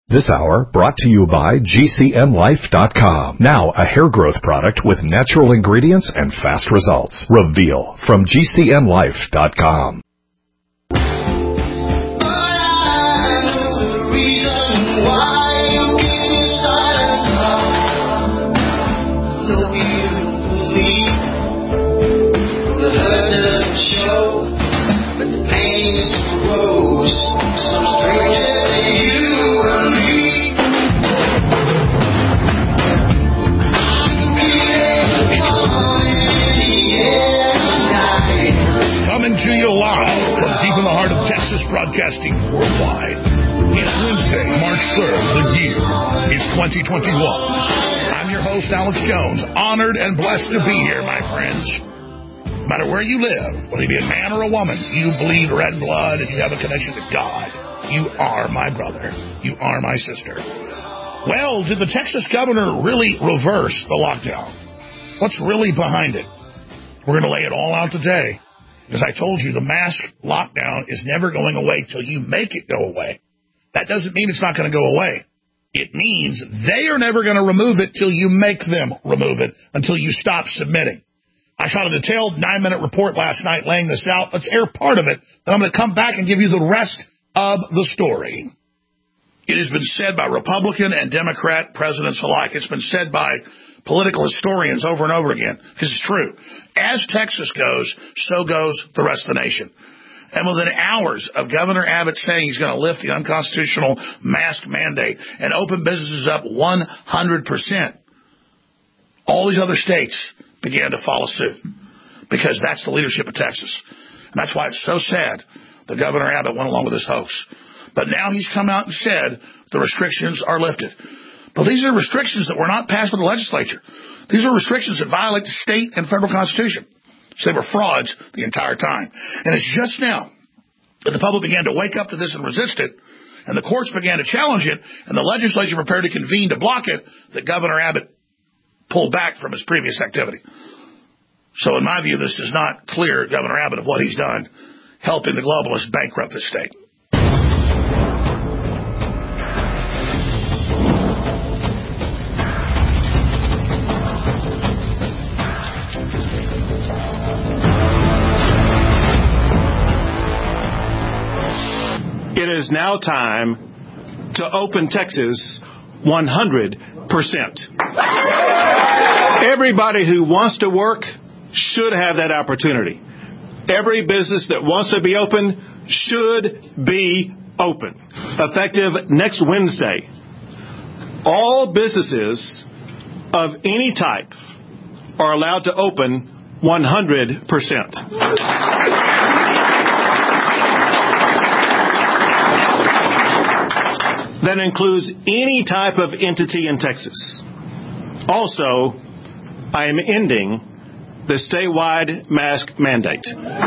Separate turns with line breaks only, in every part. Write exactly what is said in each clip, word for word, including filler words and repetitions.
This hour brought to you by G C N Life dot com. Now a hair growth product with natural ingredients and fast results. Reveal from G C N Life dot com.
Broadcasting worldwide. It's Wednesday, March third. The year is twenty twenty-one. I'm your host, Alex Jones. Honored and blessed to be here, my friends. No matter where you live, whether you be a man or a woman, you bleed red blood and you have a connection to God. You are my brother. You are my sister. Well, did the Texas governor really reverse the lockdown? What's really behind it? We're going to lay it all out today. Because I told you, the mask lockdown is never going away till you make it go away. That doesn't mean it's not going to go away. It means they are never going to remove it till you make them remove it, until you stop submitting. I shot a detailed nine-minute report last night laying this out. Let's air part of it, then I'm going to come back and give you the rest of the story. It has been said by Republican and Democrat presidents alike. It's been said by political historians over and over again, because it's true. As Texas goes, so goes the rest of the nation. And within hours of Governor Abbott saying he's going to lift the unconstitutional mask mandate and open businesses up one hundred percent, all these other states began to follow suit, because that's the leadership of Texas. And that's why it's so sad that Governor Abbott went along with this hoax. But now he's come out and said the restrictions are lifted. But these are restrictions that were not passed by the legislature. These are restrictions that violate the state and federal constitution. So they were frauds the entire time. And it's just now that the public began to wake up to this and resist it, and the courts began to challenge it, and the legislature prepared to convene to block it, that Governor Abbott pulled back from his previous activity. So in my view, this does not clear Governor Abbott of what he's done, helping the globalists bankrupt the state.
It is now time to open Texas one hundred percent. Everybody who wants to work should have that opportunity. Every business that wants to be open should be open. Effective next Wednesday, all businesses of any type are allowed to open one hundred percent. That includes any type of entity in Texas. Also, I am ending the statewide mask mandate.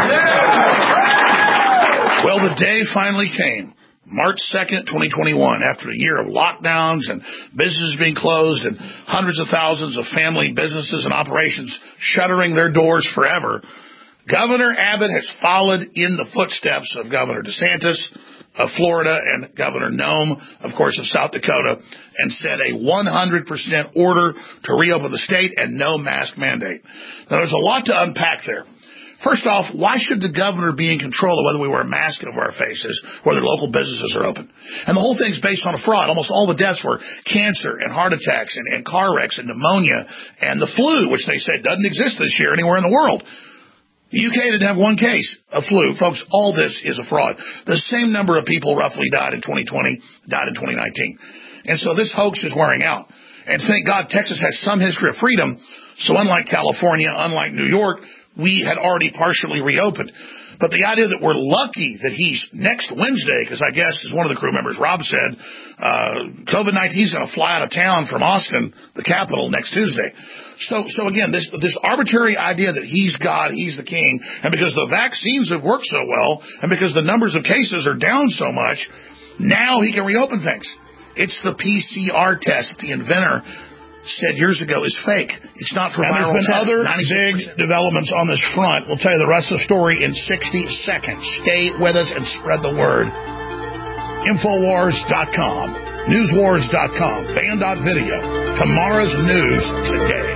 Well, the day finally came, March second, twenty twenty-one, after a year of lockdowns and businesses being closed and hundreds of thousands of family businesses and operations shuttering their doors forever. Governor Abbott has followed in the footsteps of Governor DeSantis of Florida and Governor Nome, of course, of South Dakota, and set a one hundred percent order to reopen the state and no mask mandate. Now, there's a lot to unpack there. First off, why should the governor be in control of whether we wear a mask over our faces, whether local businesses are open? And the whole thing's based on a fraud. Almost all the deaths were cancer and heart attacks and, and car wrecks and pneumonia and the flu, which they said doesn't exist this year anywhere in the world. The U K didn't have one case of flu. Folks, all this is a fraud. The same number of people roughly died in twenty twenty, died in twenty nineteen. And so this hoax is wearing out. And thank God Texas has some history of freedom. So unlike California, unlike New York, we had already partially reopened. But the idea that we're lucky that he's next Wednesday, because I guess, as one of the crew members, Rob said, uh, COVID nineteen is going to fly out of town from Austin, the capital, next Tuesday. So, so again, this, this arbitrary idea that he's God, he's the king, and because the vaccines have worked so well, and because the numbers of cases are down so much, now he can reopen things. It's the P C R test that the inventor said years ago is fake. It's not for viral tests. And there's been other big developments on this front. We'll tell you the rest of the story in sixty seconds. Stay with us and spread the word. Infowars dot com. news wars dot com, band dot video. Tomorrow's news today.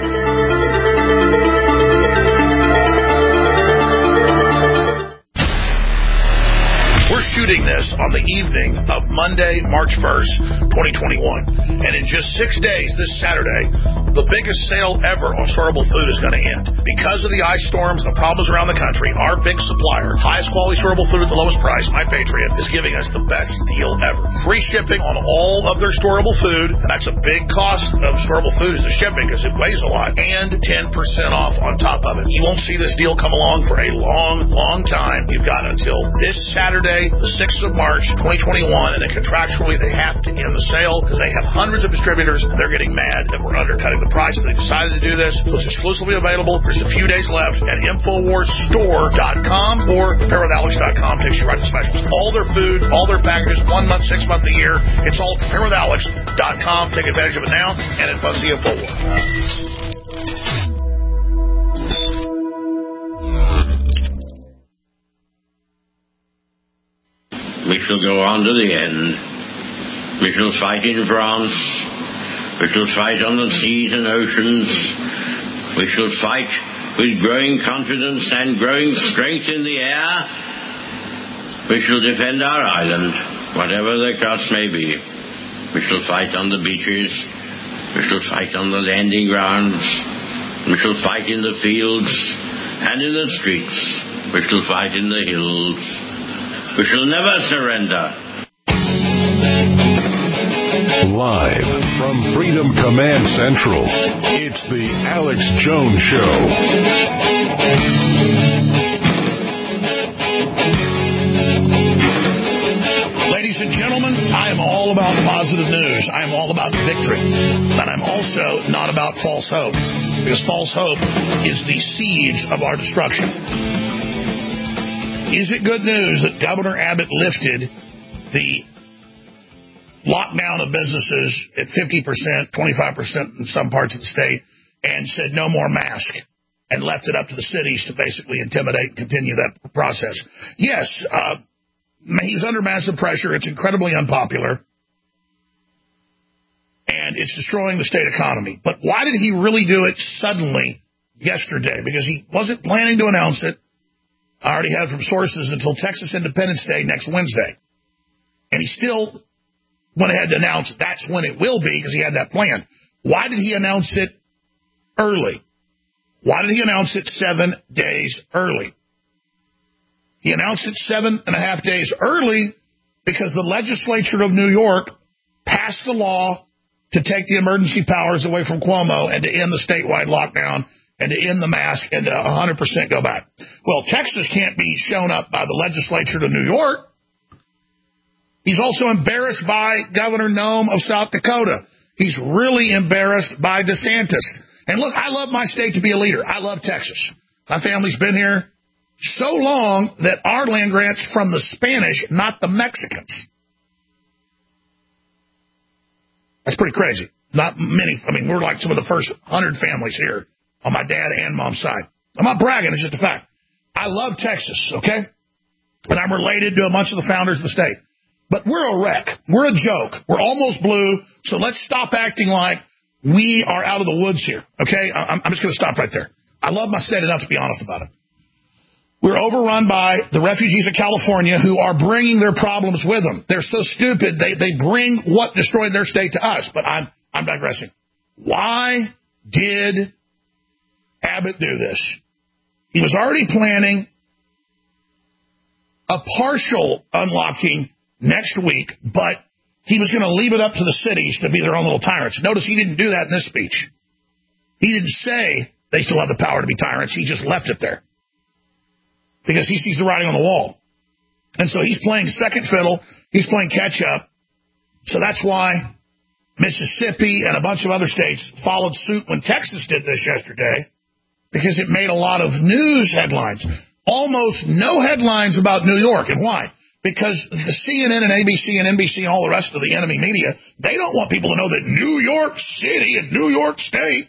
We're shooting this on the evening of Monday, March first, twenty twenty-one. And in just six days, this Saturday, the biggest sale ever on storable food is going to end. Because of the ice storms and the problems around the country, our big supplier, highest quality storable food at the lowest price, My Patriot, is giving us the best deal ever. Free shipping on all of their storable food, and that's a big cost of storable food is the shipping because it weighs a lot, and ten percent off on top of it. You won't see this deal come along for a long, long time. You've got until this Saturday, the sixth of March, twenty twenty-one, and then contractually they have to end the sale because they have hundreds of distributors and they're getting mad that we're undercutting the price. But they decided to do this, so it's exclusively available. There's a few days left at infowars store dot com or prepare with alex dot com takes you right to specials. All their food, all their packages, one month, six month, a year. It's all prepare with alex dot com. Take advantage of it now, and it funds the InfoWar.
We shall go on to the end. We shall fight in France. We shall fight on the seas and oceans. We shall fight with growing confidence and growing strength in the air. We shall defend our island, whatever the cost may be. We shall fight on the beaches. We shall fight on the landing grounds. We shall fight in the fields and in the streets. We shall fight in the hills. We shall never surrender.
Live from Freedom Command Central, it's the Alex Jones Show.
Ladies and gentlemen, I am all about positive news. I am all about victory. But I'm also not about false hope, because false hope is the siege of our destruction. Is it good news that Governor Abbott lifted the lockdown of businesses at fifty percent, twenty-five percent in some parts of the state, and said no more mask, and left it up to the cities to basically intimidate and continue that process? Yes, uh, he's under massive pressure. It's incredibly unpopular, and it's destroying the state economy. But why did he really do it suddenly yesterday? Because he wasn't planning to announce it. I already had from sources until Texas Independence Day next Wednesday. And he still went ahead to announce that's when it will be because he had that plan. Why did he announce it early? Why did he announce it seven days early? He announced it seven and a half days early because the legislature of New York passed the law to take the emergency powers away from Cuomo and to end the statewide lockdown and to end the mask and to one hundred percent go back. Well, Texas can't be shown up by the legislature to New York. He's also embarrassed by Governor Noem of South Dakota. He's really embarrassed by DeSantis. And look, I love my state to be a leader. I love Texas. My family's been here so long that our land grant's from the Spanish, not the Mexicans. That's pretty crazy. Not many. I mean, we're like some of the first hundred families here on my dad and mom's side. I'm not bragging. It's just a fact. I love Texas, okay? And I'm related to a bunch of the founders of the state. But we're a wreck. We're a joke. We're almost blue. So let's stop acting like we are out of the woods here, okay? I'm, I'm just going to stop right there. I love my state enough to be honest about it. We're overrun by the refugees of California who are bringing their problems with them. They're so stupid, they, they bring what destroyed their state to us. But I'm, I'm digressing. Why did Abbott do this? He was already planning a partial unlocking next week, but he was going to leave it up to the cities to be their own little tyrants. Notice he didn't do that in this speech. He didn't say they still have the power to be tyrants. He just left it there because he sees the writing on the wall. And so he's playing second fiddle. He's playing catch up. So that's why Mississippi and a bunch of other states followed suit when Texas did this yesterday, because it made a lot of news headlines. Almost no headlines about New York. And why? Because the C N N and A B C and N B C and all the rest of the enemy media, they don't want people to know that New York City and New York State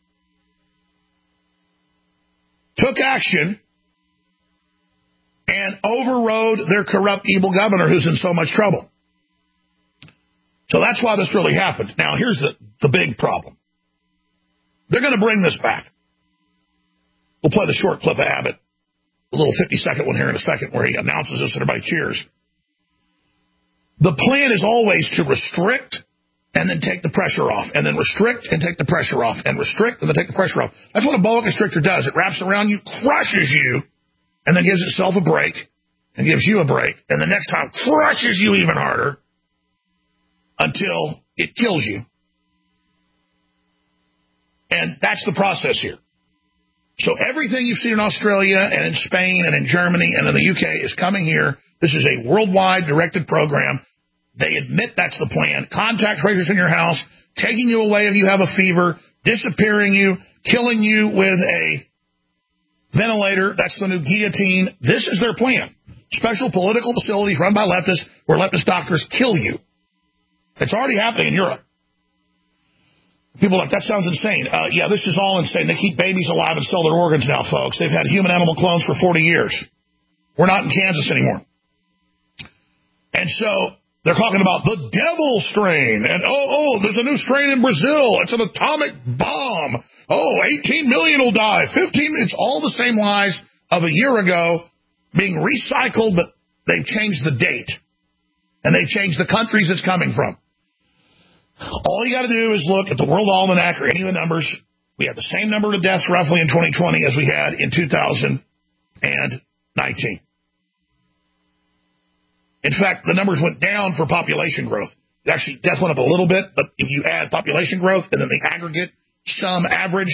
took action and overrode their corrupt, evil governor who's in so much trouble. So that's why this really happened. Now, here's the, the big problem. They're going to bring this back. We'll play the short clip of Abbott, a little fifty-second one here in a second where he announces this and everybody cheers. The plan is always to restrict and then take the pressure off, and then restrict and take the pressure off, and restrict and then take the pressure off. That's what a boa constrictor does. It wraps around you, crushes you, and then gives itself a break, and gives you a break, and the next time crushes you even harder until it kills you. And that's the process here. So everything you've seen in Australia and in Spain and in Germany and in the U K is coming here. This is a worldwide directed program. They admit that's the plan. Contact tracers in your house, taking you away if you have a fever, disappearing you, killing you with a ventilator. That's the new guillotine. This is their plan. Special political facilities run by leftists where leftist doctors kill you. It's already happening in Europe. People are like, that sounds insane. Uh, yeah, this is all insane. They keep babies alive and sell their organs now, folks. They've had human-animal clones for forty years. We're not in Kansas anymore. And so they're talking about the devil strain. And, oh, oh, there's a new strain in Brazil. It's an atomic bomb. Oh, eighteen million will die. fifteen, it's all the same lies of a year ago being recycled, but they've changed the date. And they've changed the countries it's coming from. All you got to do is look at the World Almanac or any of the numbers. We had the same number of deaths roughly in twenty twenty as we had in two thousand nineteen. In fact, the numbers went down for population growth. Actually, death went up a little bit, but if you add population growth and then the aggregate sum average,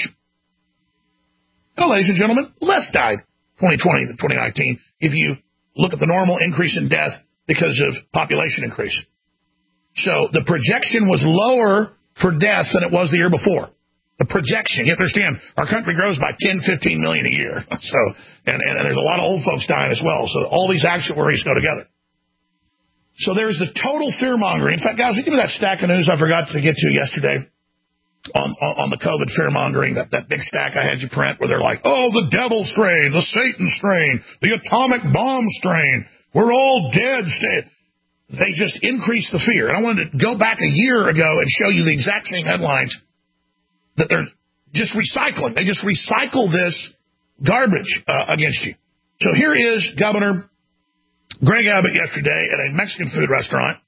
well, ladies and gentlemen, less died twenty twenty than twenty nineteen if you look at the normal increase in death because of population increase. So the projection was lower for deaths than it was the year before. The projection, you understand, our country grows by ten, fifteen million a year. So, and, and there's a lot of old folks dying as well. So all these actuaries go together. So there's the total fear mongering. In fact, guys, give me that stack of news I forgot to get to yesterday on, on, on the COVID fear mongering, that, that big stack I had you print where they're like, oh, the devil strain, the Satan strain, the atomic bomb strain, we're all dead. They just increased the fear. And I wanted to go back a year ago and show you the exact same headlines that they're just recycling. They just recycle this garbage uh, against you. So here is Governor Greg Abbott yesterday at a Mexican food restaurant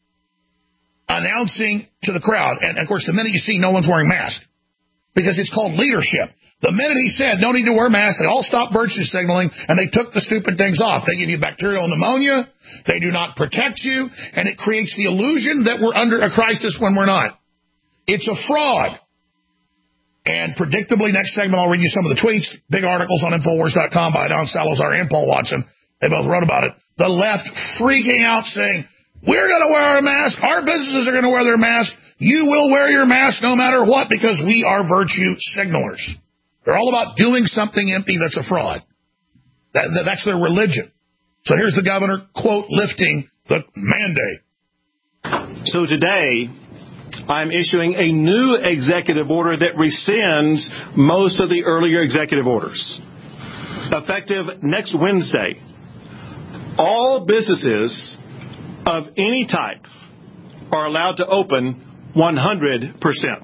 announcing to the crowd, and of course the minute you see no one's wearing masks, because it's called leadership. The minute he said, no need to wear masks, they all stopped virtue signaling, and they took the stupid things off. They give you bacterial pneumonia, they do not protect you, and it creates the illusion that we're under a crisis when we're not. It's a fraud. And predictably, next segment, I'll read you some of the tweets, big articles on Infowars dot com by Don Salazar and Paul Watson. They both wrote about it. The left freaking out saying, we're going to wear our mask, our businesses are going to wear their mask, you will wear your mask no matter what because we are virtue signalers. They're all about doing something empty that's a fraud. That, that, that's their religion. So here's the governor, quote, lifting the mandate.
So today, I'm issuing a new executive order that rescinds most of the earlier executive orders. Effective next Wednesday, all businesses of any type are allowed to open one hundred percent.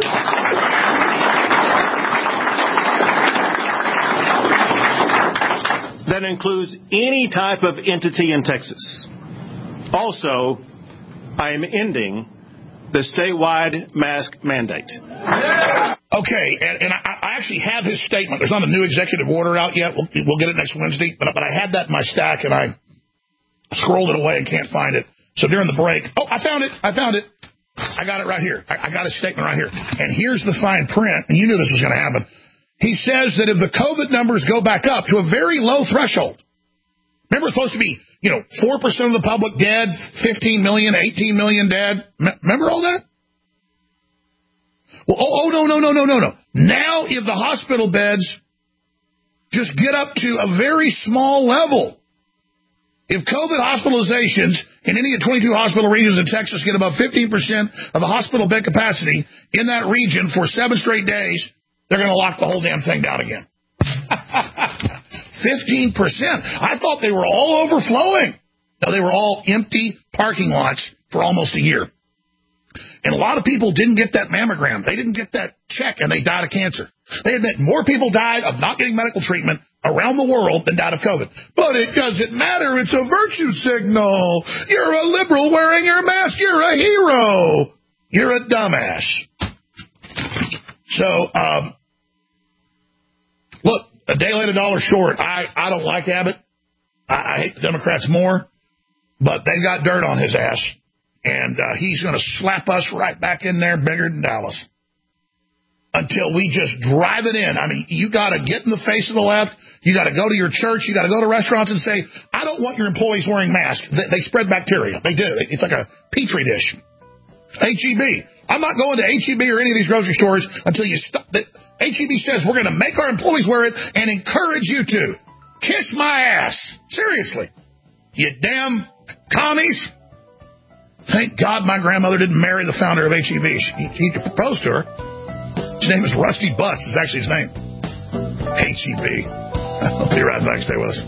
That includes any type of entity in Texas. Also, I am ending the statewide mask mandate.
Okay, and, and I, I actually have his statement. There's not a new executive order out yet. We'll, we'll get it next Wednesday. But, but I had that in my stack, and I scrolled it away and can't find it. So during the break, oh, I found it. I found it. I got it right here. I, I got his statement right here. And here's the fine print, and you knew this was going to happen. He says that if the COVID numbers go back up to a very low threshold, remember it's supposed to be, you know, four percent of the public dead, fifteen million, eighteen million dead. M- remember all that? Well, oh, oh, no, no, no, no, no, no. Now if the hospital beds just get up to a very small level, if COVID hospitalizations in any of twenty-two hospital regions in Texas get about fifteen percent of the hospital bed capacity in that region for seven straight days, they're going to lock the whole damn thing down again. fifteen percent. I thought they were all overflowing. No, they were all empty parking lots for almost a year. And a lot of people didn't get that mammogram. They didn't get that check, and they died of cancer. They admit more people died of not getting medical treatment around the world than died of COVID. But it doesn't matter. It's a virtue signal. You're a liberal wearing your mask. You're a hero. You're a dumbass. So, um, look, a day late, a dollar short. I, I don't like Abbott. I, I hate the Democrats more, but they got dirt on his ass. And uh, he's going to slap us right back in there bigger than Dallas until we just drive it in. I mean, you got to get in the face of the left. You got to go to your church. You got to go to restaurants and say, I don't want your employees wearing masks. They, they spread bacteria. They do. It's like a petri dish. H E B. I'm not going to H E B or any of these grocery stores until you stop. H E B says we're going to make our employees wear it and encourage you to. Kiss my ass. Seriously. You damn commies. Thank God my grandmother didn't marry the founder of H E B. He, he proposed to her. His name is Rusty Butts. Is actually his name. H E B. I'll be right back. Stay with us.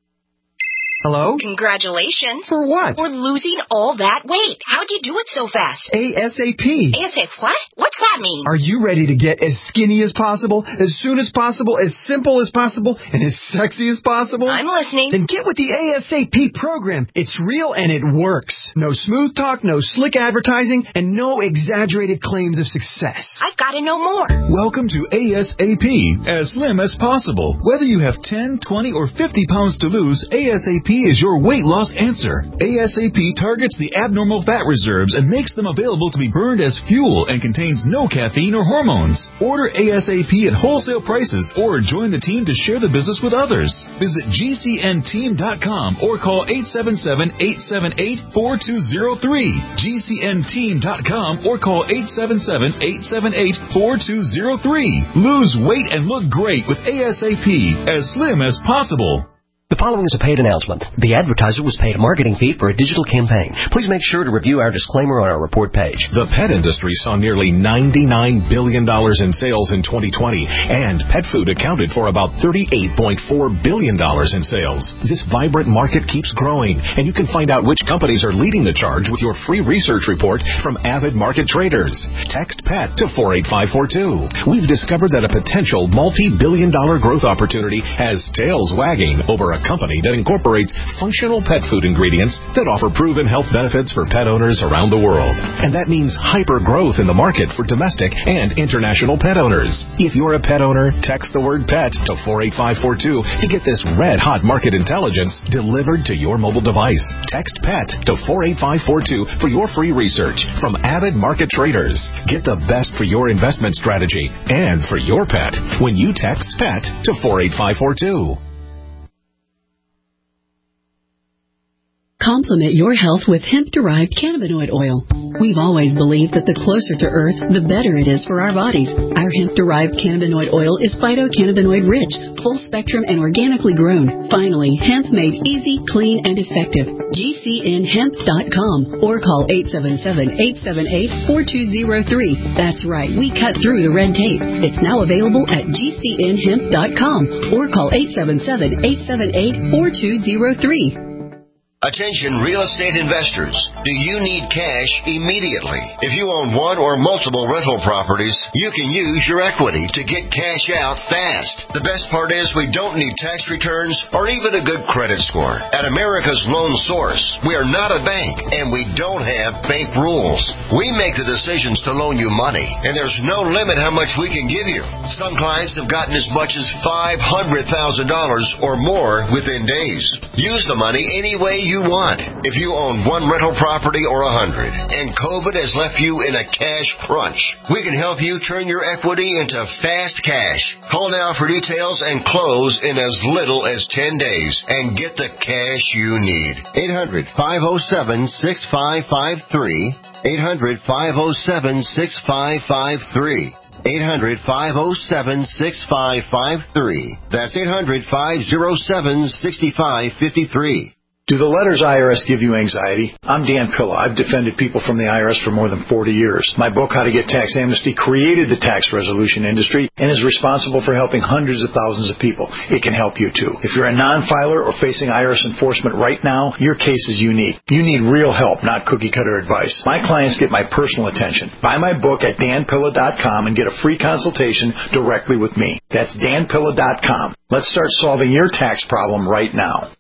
Hello?
Congratulations.
For what?
For losing all that weight. How'd you do it so fast?
ASAP.
ASAP what? What's that mean?
Are you ready to get as skinny as possible, as soon as possible, as simple as possible, and as sexy as possible?
I'm listening.
Then get with the ASAP program. It's real and it works. No smooth talk, no slick advertising, and no exaggerated claims of success.
I've got to know more.
Welcome to ASAP, as slim as possible. Whether you have ten, twenty, or fifty pounds to lose, ASAP is your weight loss answer. ASAP targets the abnormal fat reserves and makes them available to be burned as fuel and contains no caffeine or hormones. Order ASAP at wholesale prices or join the team to share the business with others. Visit G C N team dot com or call eight seven seven, eight seven eight, four two zero three. G C N team dot com or call eight seven seven, eight seven eight, four two zero three. Lose weight and look great with ASAP, as slim as possible.
The following is a paid announcement. The advertiser was paid a marketing fee for a digital campaign. Please make sure to review our disclaimer on our report page.
The pet industry saw nearly ninety-nine billion dollars in sales in twenty twenty, and pet food accounted for about thirty-eight point four billion dollars in sales. This vibrant market keeps growing, and you can find out which companies are leading the charge with your free research report from Avid Market Traders. Text PET to four eight five four two. We've discovered that a potential multi-billion dollar growth opportunity has tails wagging over a company that incorporates functional pet food ingredients that offer proven health benefits for pet owners around the world. And that means hyper growth in the market for domestic and international pet owners. If you're a pet owner, text the word PET to four eight five four two to get this red-hot market intelligence delivered to your mobile device. Text PET to four eight five four two for your free research from Avid Market Traders. Get the best for your investment strategy and for your pet when you text PET to four eight five four two.
Complement your health with hemp-derived cannabinoid oil. We've always believed that the closer to Earth, the better it is for our bodies. Our hemp-derived cannabinoid oil is phytocannabinoid-rich, full-spectrum, and organically grown. Finally, hemp made easy, clean, and effective. G C N hemp dot com or call eight seven seven, eight seven eight, four two zero three. That's right, we cut through the red tape. It's now available at G C N hemp dot com or call eight seven seven, eight seven eight, four two zero three.
Attention real estate investors. Do you need cash immediately? If you own one or multiple rental properties, you can use your equity to get cash out fast. The best part is we don't need tax returns or even a good credit score. At America's Loan Source, we are not a bank and we don't have bank rules. We make the decisions to loan you money, and there's no limit how much we can give you. Some clients have gotten as much as five hundred thousand dollars or more within days. Use the money any way you you want. If you own one rental property or a hundred, and COVID has left you in a cash crunch, we can help you turn your equity into fast cash. Call now for details and close in as little as ten days and get the cash you need. eight hundred, five oh seven, six five five three. eight hundred, five oh seven, six five five three. eight hundred, five oh seven, six five five three. That's eight hundred, five oh seven, six five five three.
Do the letters I R S give you anxiety? I'm Dan Pilla. I've defended people from the I R S for more than forty years. My book, How to Get Tax Amnesty, created the tax resolution industry and is responsible for helping hundreds of thousands of people. It can help you too. If you're a non-filer or facing I R S enforcement right now, your case is unique. You need real help, not cookie-cutter advice. My clients get my personal attention. Buy my book at dan pilla dot com and get a free consultation directly with me. That's dan pilla dot com. Let's start solving your tax problem right now.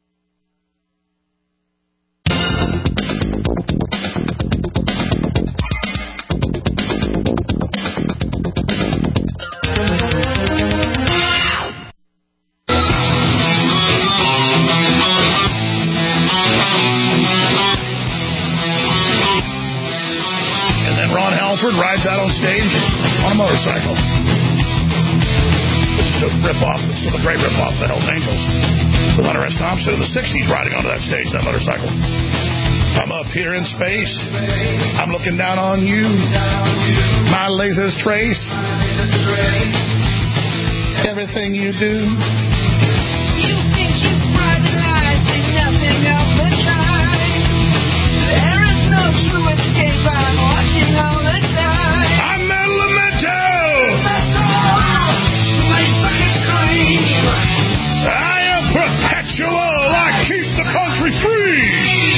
Rides out on stage on a motorcycle. This is a rip-off. This is a great rip-off of the Hells Angels with Hunter S. Thompson in the sixties riding onto that stage, that motorcycle. I'm up here in space. I'm looking down on you. My lasers trace everything you do. You think you bright lies, think nothing else but shine. There is no true escape. I'm watching all the time. I'm Metal Memento. I am perpetual. I keep the country free.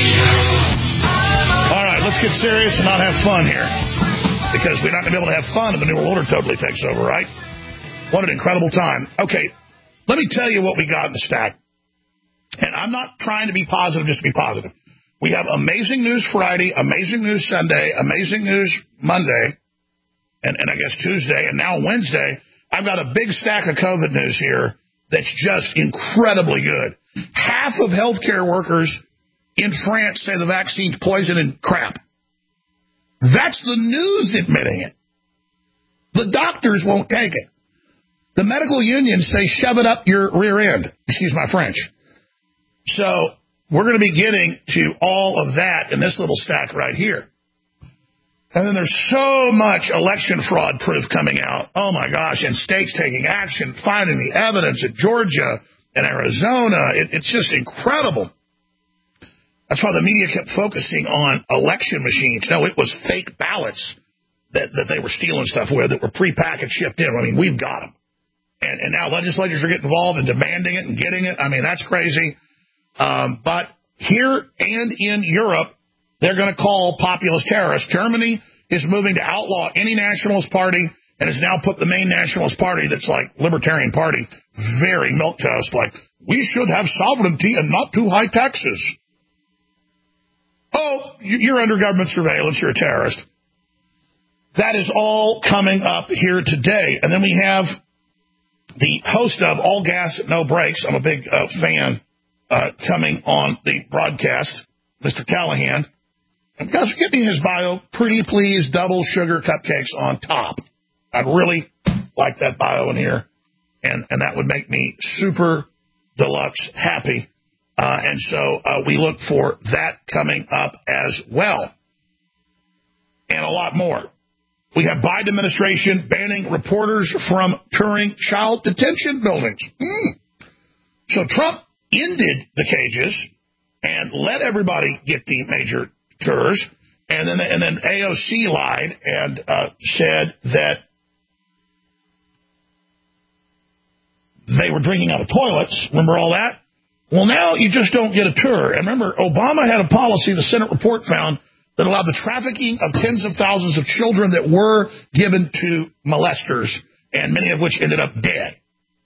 All right, let's get serious and not have fun here, because we're not going to be able to have fun if the New World Order totally takes over, right? What an incredible time. Okay, let me tell you what we got in the stack. And I'm not trying to be positive just to be positive. We have amazing news Friday, amazing news Sunday, amazing news Monday, and, and I guess Tuesday, and now Wednesday. I've got a big stack of COVID news here that's just incredibly good. Half of healthcare workers in France say the vaccine's poison and crap. That's the news admitting it. The doctors won't take it. The medical unions say shove it up your rear end. Excuse my French. So we're going to be getting to all of that in this little stack right here. And then there's so much election fraud proof coming out. Oh, my gosh. And states taking action, finding the evidence at Georgia and Arizona. It, it's just incredible. That's why the media kept focusing on election machines. No, it was fake ballots that, that they were stealing stuff with that were prepackaged, shipped in. I mean, we've got them. And, and now legislators are getting involved and demanding it and getting it. I mean, that's crazy. Um, but here and in Europe, they're going to call populist terrorists. Germany is moving to outlaw any nationalist party and has now put the main nationalist party that's like Libertarian Party, very milquetoast, like, we should have sovereignty and not too high taxes. Oh, you're under government surveillance, you're a terrorist. That is all coming up here today. And then we have the host of All Gas, No Brakes. I'm a big uh, fan uh, coming on the broadcast, Mister Callahan. And guys, give me his bio. Pretty please, double sugar cupcakes on top. I'd really like that bio in here. And, and that would make me super deluxe happy. Uh, and so uh, we look for that coming up as well. And a lot more. We have Biden administration banning reporters from touring child detention buildings. Mm. So Trump ended the cages and let everybody get the major tours. And then, and then A O C lied and uh, said that they were drinking out of toilets. Remember all that? Well, now you just don't get a tour. And remember, Obama had a policy, the Senate report found, that allowed the trafficking of tens of thousands of children that were given to molesters, and many of which ended up dead.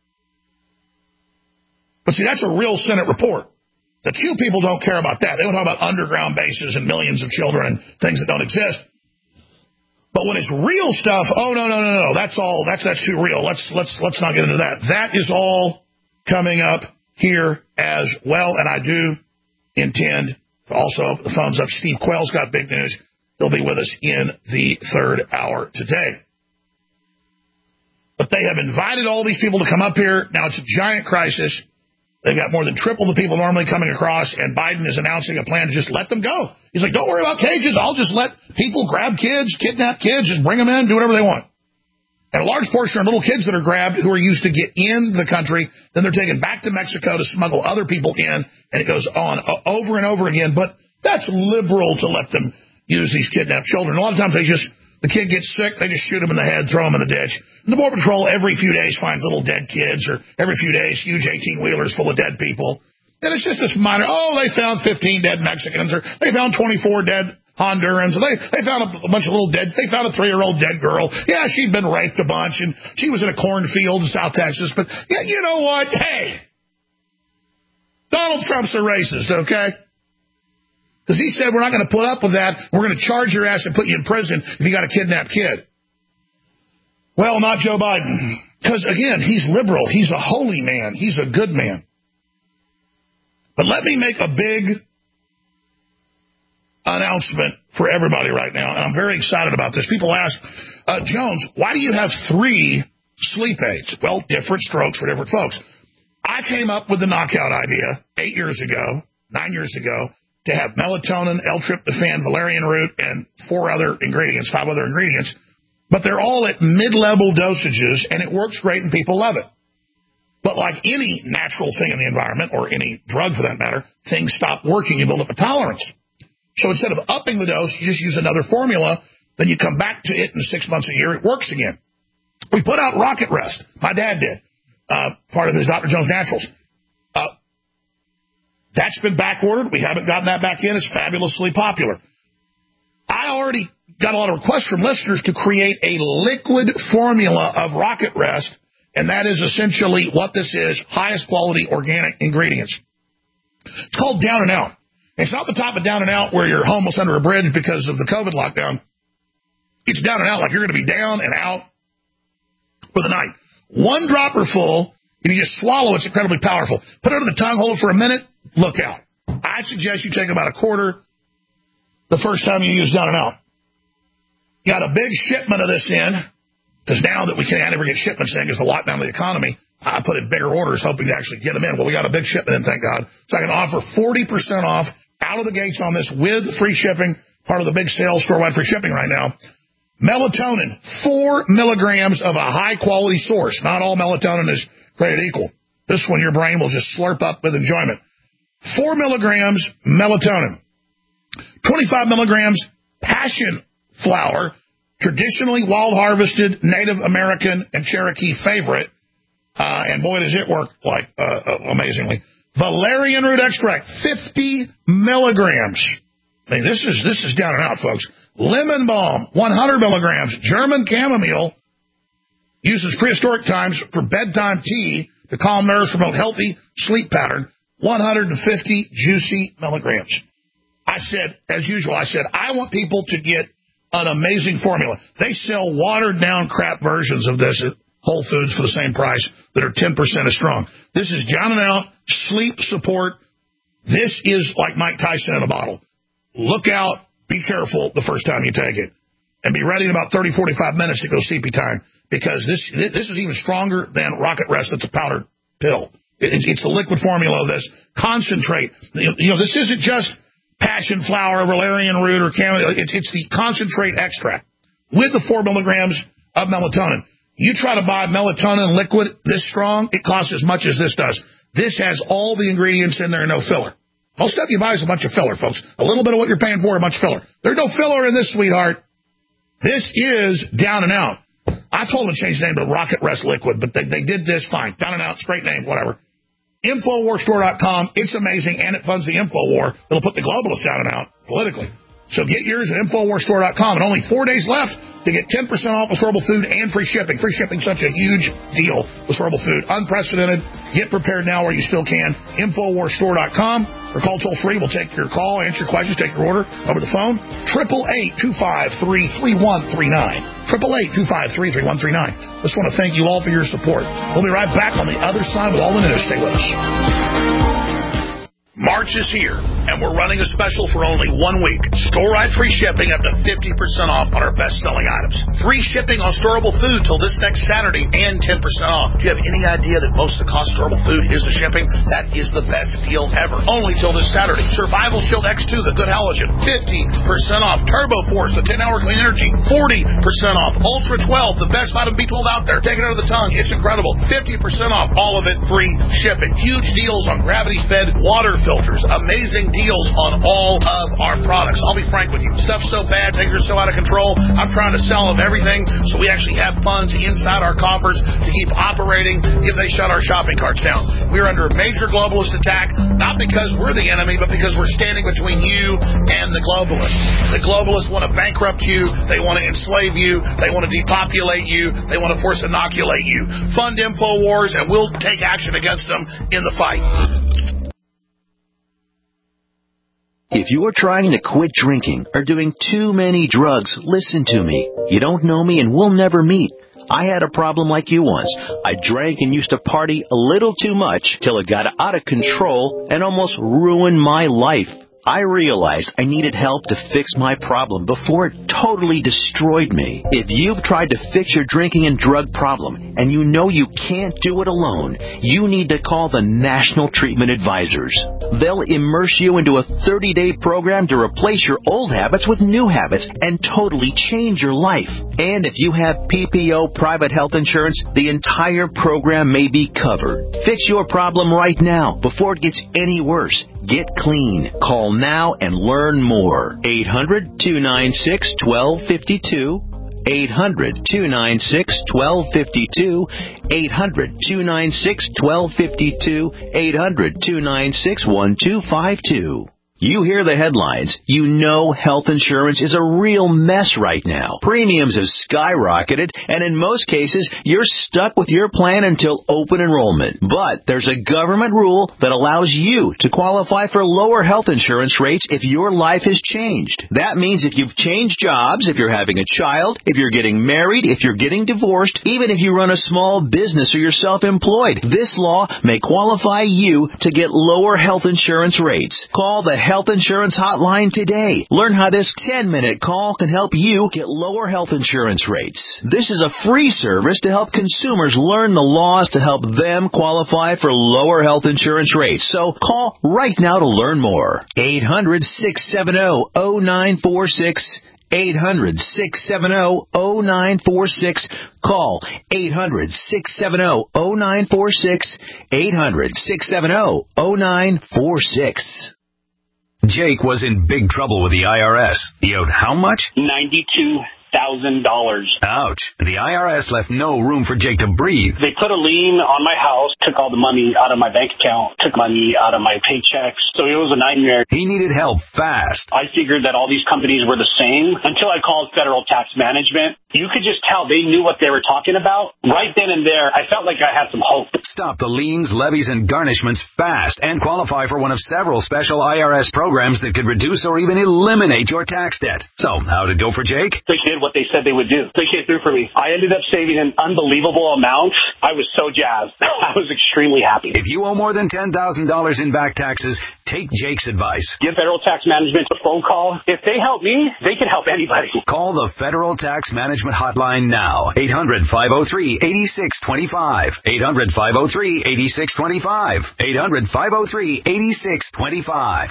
But see, that's a real Senate report. The Q people don't care about that. They don't talk about underground bases and millions of children and things that don't exist. But when it's real stuff, oh, no, no, no, no, that's all, that's, that's too real. Let's, let's, let's not get into that. That is all coming up here as well, and I do intend to also open the phones up. Steve Quayle's got big news. He'll be with us in the third hour today. But they have invited all these people to come up here. Now it's a giant crisis. They've got more than triple the people normally coming across, and Biden is announcing a plan to just let them go. He's like, don't worry about cages. I'll just let people grab kids, kidnap kids, just bring them in, do whatever they want. And a large portion are little kids that are grabbed who are used to get in the country. Then they're taken back to Mexico to smuggle other people in, and it goes on over and over again. But that's liberal to let them use these kidnapped children. A lot of times they just, the kid gets sick, they just shoot him in the head, throw him in the ditch. And the Border Patrol every few days finds little dead kids, or every few days huge eighteen-wheelers full of dead people. And it's just this minor, oh, they found fifteen dead Mexicans, or they found twenty-four dead Hondurans, and they, they found a, a bunch of little dead, they found a three-year-old dead girl. Yeah, she'd been raped a bunch, and she was in a cornfield in South Texas, but yeah, you know what? Hey, Donald Trump's a racist, okay? Because he said we're not going to put up with that, we're going to charge your ass and put you in prison if you got a kidnapped kid. Well, not Joe Biden. Because, again, he's liberal, he's a holy man, he's a good man. But let me make a big announcement for everybody right now, and I'm very excited about this. People ask, uh, Jones, why do you have three sleep aids? Well, different strokes for different folks. I came up with the knockout idea eight years ago, nine years ago, to have melatonin, L-tryptophan, valerian root, and four other ingredients, five other ingredients, but they're all at mid-level dosages, and it works great and people love it. But like any natural thing in the environment, or any drug for that matter, things stop working, you build up a tolerance. So instead of upping the dose, you just use another formula, then you come back to it in six months, a year, it works again. We put out Rocket Rest. My dad did, uh, part of his Doctor Jones Naturals. Uh, that's been back-ordered. We haven't gotten that back in. It's fabulously popular. I already got a lot of requests from listeners to create a liquid formula of Rocket Rest, and that is essentially what this is, highest quality organic ingredients. It's called Down and Out. It's not the type of down and out where you're homeless under a bridge because of the COVID lockdown. It's down and out like you're going to be down and out for the night. One dropper full, if you just swallow, it's incredibly powerful. Put it under the tongue, hold it for a minute, look out. I suggest you take about a quarter the first time you use Down and Out. Got a big shipment of this in, because now that we can't ever get shipments in because of the lockdown of the economy, I put in bigger orders hoping to actually get them in. Well, we got a big shipment in, thank God. So I can offer forty percent off out of the gates on this with free shipping, part of the big sale, store-wide free shipping right now. Melatonin, four milligrams of a high-quality source. Not all melatonin is created equal. This one your brain will just slurp up with enjoyment. Four milligrams melatonin. twenty-five milligrams passion flower, traditionally wild-harvested Native American and Cherokee favorite. Uh, and boy, does it work like uh, uh, amazingly. Valerian root extract, fifty milligrams. I mean, this is this is down and out, folks. Lemon balm, one hundred milligrams. German chamomile, uses prehistoric times for bedtime tea to calm nerves, promote healthy sleep pattern. one hundred fifty juicy milligrams. I said, as usual, I said, I want people to get an amazing formula. They sell watered-down crap versions of this at Whole Foods for the same price that are ten percent as strong. This is down and out, sleep support. This is like Mike Tyson in a bottle. Look out, be careful the first time you take it. And be ready in about thirty, forty-five minutes to go C P time, because this this is even stronger than Rocket Rest. That's a powdered pill. It's, it's the liquid formula of this. Concentrate. You know, this isn't just passion flower, valerian root, or chamomile. It's, it's the concentrate extract with the four milligrams of melatonin. You try to buy melatonin liquid this strong, it costs as much as this does. This has all the ingredients in there, no filler. Most stuff you buy is a bunch of filler, folks. A little bit of what you're paying for, a bunch of filler. There's no filler in this, sweetheart. This is down and out. I told them to change the name to Rocket Rest Liquid, but they, they did this fine. Down and out, straight name, whatever. Infowar Store dot com. It's amazing, and it funds the Infowar. It'll put the globalists down and out politically. So get yours at Infowar Store dot com. And only four days left to get ten percent off with Storable Food and free shipping. Free shipping is such a huge deal with Storable Food. Unprecedented. Get prepared now while you still can. Infowar Store dot com. Or call toll free. We'll take your call, answer your questions, take your order over the phone. eight eight eight, two five three, three one three nine. eight eight eight, two five three, three one three nine. Just want to thank you all for your support. We'll be right back on the other side with all the news. Stay with us. March is here, and we're running a special for only one week. Store-wide free shipping up to fifty percent off on our best-selling items. Free shipping on storable food till this next Saturday and ten percent off. Do you have any idea that most of the cost of storable food is the shipping? That is the best deal ever. Only till this Saturday. Survival Shield X two, the good halogen, fifty percent off. Turbo Force, the ten-hour clean energy, forty percent off. Ultra twelve, the best vitamin B twelve out there. Take it out of the tongue. It's incredible. fifty percent off. All of it free shipping. Huge deals on gravity-fed water filters. Amazing deals on all of our products. I'll be frank with you. Stuff's so bad, things are so out of control. I'm trying to sell them everything so we actually have funds inside our coffers to keep operating if they shut our shopping carts down. We're under a major globalist attack, not because we're the enemy, but because we're standing between you and the globalists. The globalists want to bankrupt you. They want to enslave you. They want to depopulate you. They want to force inoculate you. Fund InfoWars, and we'll take action against them in the fight.
If you're trying to quit drinking or doing too many drugs, listen to me. You don't know me and we'll never meet. I had a problem like you once. I drank and used to party a little too much till it got out of control and almost ruined my life. I realized I needed help to fix my problem before it totally destroyed me. If you've tried to fix your drinking and drug problem and you know you can't do it alone, you need to call the National Treatment Advisors. They'll immerse you into a thirty-day program to replace your old habits with new habits and totally change your life. And if you have P P O private health insurance, the entire program may be covered. Fix your problem right now before it gets any worse. Get clean. Call now and learn more. eight hundred, two nine six, one two five two. eight hundred, two nine six, one two five two. eight hundred, two nine six, one two five two. eight hundred, two nine six, one two five two. You hear the headlines. You know health insurance is a real mess right now. Premiums have skyrocketed, and in most cases, you're stuck with your plan until open enrollment. But there's a government rule that allows you to qualify for lower health insurance rates if your life has changed. That means if you've changed jobs, if you're having a child, if you're getting married, if you're getting divorced, even if you run a small business or you're self-employed, this law may qualify you to get lower health insurance rates. Call the Health Insurance Hotline today. Learn how this ten-minute call can help you get lower health insurance rates. This is a free service to help consumers learn the laws to help them qualify for lower health insurance rates. So call right now to learn more. eight hundred, six seven zero, zero nine four six. eight hundred, six seven zero, zero nine four six. Call eight hundred, six seven zero, zero nine four six. eight hundred, six seven zero, zero nine four six.
Jake was in big trouble with the I R S. He owed how much?
ninety-two thousand dollars.
Ouch. The I R S left no room for Jake to breathe.
They put a lien on my house, took all the money out of my bank account, took money out of my paychecks. So it was a nightmare.
He needed help fast.
I figured that all these companies were the same until I called Federal Tax Management. You could just tell they knew what they were talking about. Right then and there, I felt like I had some hope.
Stop the liens, levies, and garnishments fast and qualify for one of several special I R S programs that could reduce or even eliminate your tax debt. So, how'd it go for Jake?
They did what they said they would do. They came through for me. I ended up saving an unbelievable amount. I was so jazzed. I was extremely happy.
If you owe more than ten thousand dollars in back taxes, take Jake's advice.
Give Federal Tax Management a phone call. If they help me, they can help anybody.
Call the Federal Tax Management Hotline now. eight hundred, five oh three, eight six two five. eight hundred, five oh three, eight six two five. eight hundred, five oh three, eight six two five.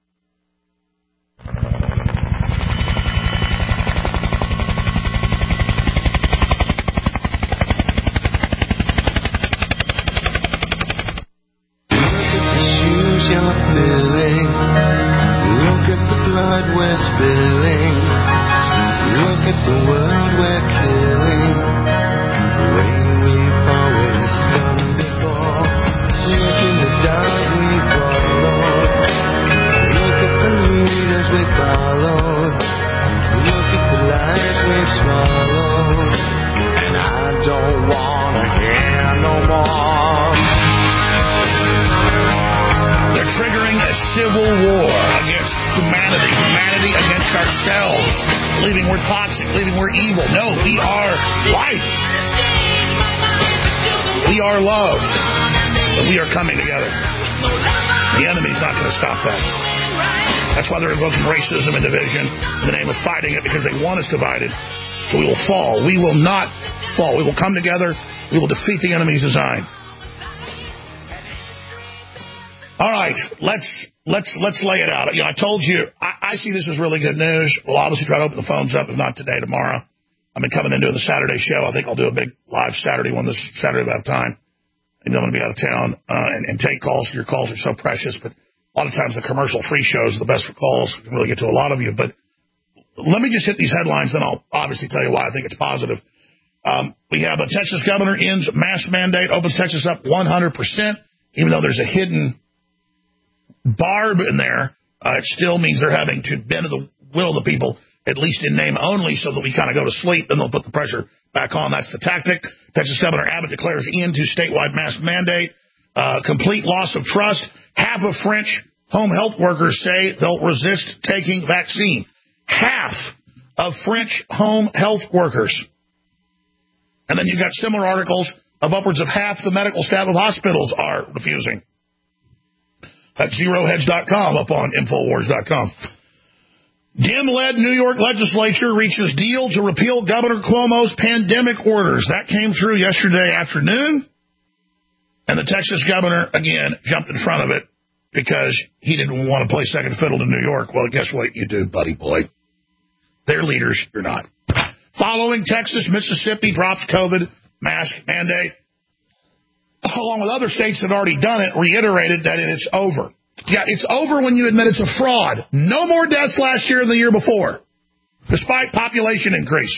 You're filling. Look at the blood we're spilling. Look at the world we're killing. The way we've always done before. Look in the dark we followed. Look at the leaders we followed. Look at the lies we've swallowed. And I don't wanna hear no more.
They're triggering a civil war against humanity, humanity against ourselves, believing we're toxic, believing we're evil. No, we are life. We are love. But we are coming together. The enemy's not going to stop that. That's why they're invoking racism and division in the name of fighting it, because they want us divided. So we will fall. We will not fall. We will come together. We will defeat the enemy's design. All right, let's let's let's lay it out. You know, I told you I, I see this as really good news. We'll obviously try to open the phones up, if not today, tomorrow. I've been coming in doing the Saturday show. I think I'll do a big live Saturday one this Saturday about time. I know I'm going to be out of town uh, and, and take calls. Your calls are so precious, but a lot of times the commercial-free shows are the best for calls. We can really get to a lot of you. But let me just hit these headlines, then I'll obviously tell you why I think it's positive. Um, we have a Texas governor ends mask mandate, opens Texas up one hundred percent, even though there's a hidden barb in there. Uh, it still means they're having to bend to the will of the people, at least in name only, so that we kind of go to sleep, then they'll put the pressure back on. That's the tactic. Texas Governor Abbott declares end to statewide mask mandate. Uh, complete loss of trust. Half of French home health workers say they'll resist taking vaccine. Half of French home health workers. And then you've got similar articles of upwards of half the medical staff of hospitals are refusing. That's zero hedge dot com up on Infowars dot com. Dem-led New York legislature reaches deal to repeal Governor Cuomo's pandemic orders. That came through yesterday afternoon. And the Texas governor, again, jumped in front of it because he didn't want to play second fiddle to New York. Well, guess what you do, buddy boy? They're leaders. You're not. Following Texas, Mississippi drops COVID mask mandate. Along with other states that have already done it, reiterated that it's over. Yeah, it's over when you admit it's a fraud. No more deaths last year than the year before, despite population increase.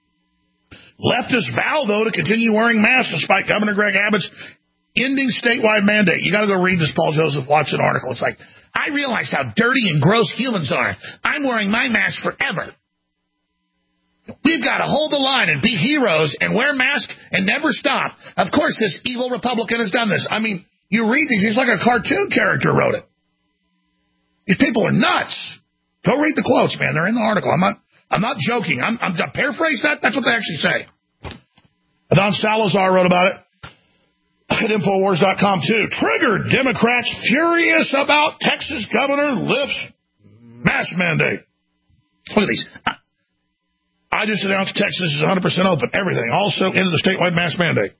Leftists vow, though, to continue wearing masks despite Governor Greg Abbott's ending statewide mandate. You got to go read this Paul Joseph Watson article. It's like, I realize how dirty and gross humans are. I'm wearing my mask forever. We've got to hold the line and be heroes and wear masks and never stop. Of course, this evil Republican has done this. I mean, you read these, he's like a cartoon character wrote it. These people are nuts. Go read the quotes, man. They're in the article. I'm not I'm not joking. I'm, I'm to paraphrase that. That's what they actually say. Adon Salazar wrote about it at Infowars dot com, too. Triggered Democrats furious about Texas governor lifts mask mandate. Look at these. I, I just announced Texas is one hundred percent open. Everything. Also into the statewide mask mandate.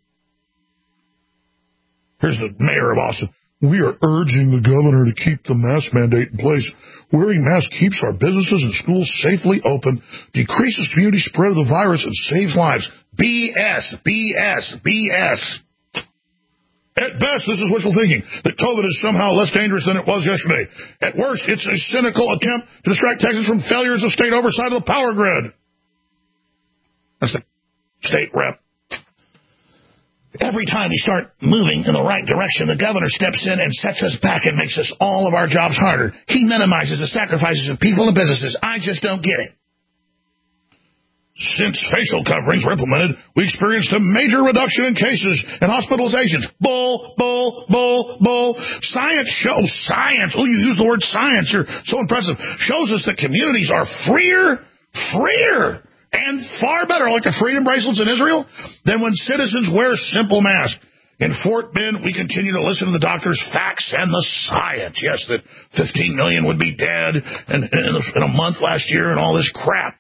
Here's the mayor of Austin. We are urging the governor to keep the mask mandate in place. Wearing masks keeps our businesses and schools safely open, decreases community spread of the virus, and saves lives. B S, B S, B S. At best, this is wishful thinking, that COVID is somehow less dangerous than it was yesterday. At worst, it's a cynical attempt to distract Texans from failures of state oversight of the power grid. That's the state rep. Every time we start moving in the right direction, the governor steps in and sets us back and makes us all of our jobs harder. He minimizes the sacrifices of people and businesses. I just don't get it. Since facial coverings were implemented, we experienced a major reduction in cases and hospitalizations. Bull, bull, bull, bull. Science shows, science, oh, you use the word science, you're so impressive, shows us that communities are freer, freer, and far better, like the freedom bracelets in Israel, than when citizens wear simple masks. In Fort Bend, we continue to listen to the doctors' facts and the science. Yes, that fifteen million would be dead in, in, in a month last year and all this crap.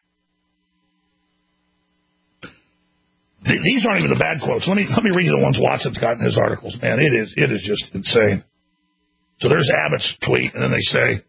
These aren't even the bad quotes. Let me let me read you the ones Watson's got in his articles. Man, it is it is just insane. So there's Abbott's tweet, and then they say